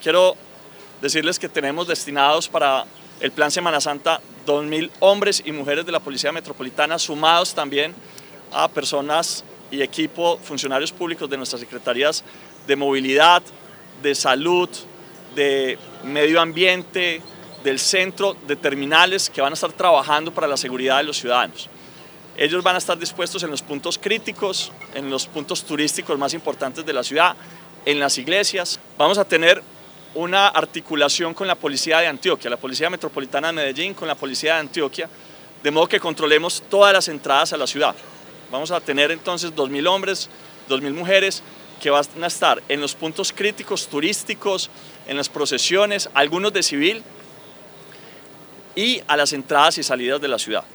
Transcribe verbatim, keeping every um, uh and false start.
quiero decirles que tenemos destinados para el Plan Semana Santa dos mil hombres y mujeres de la Policía Metropolitana, sumados también a personas y equipo, funcionarios públicos de nuestras secretarías de movilidad, de salud, de medio ambiente, del centro, de terminales, que van a estar trabajando para la seguridad de los ciudadanos. Ellos van a estar dispuestos en los puntos críticos, en los puntos turísticos más importantes de la ciudad, en las iglesias. Vamos a tener una articulación con la Policía de Antioquia, la Policía Metropolitana de Medellín con la Policía de Antioquia, de modo que controlemos todas las entradas a la ciudad. Vamos a tener entonces dos mil hombres, dos mil mujeres que van a estar en los puntos críticos turísticos, en las procesiones, algunos de civil, y a las entradas y salidas de la ciudad.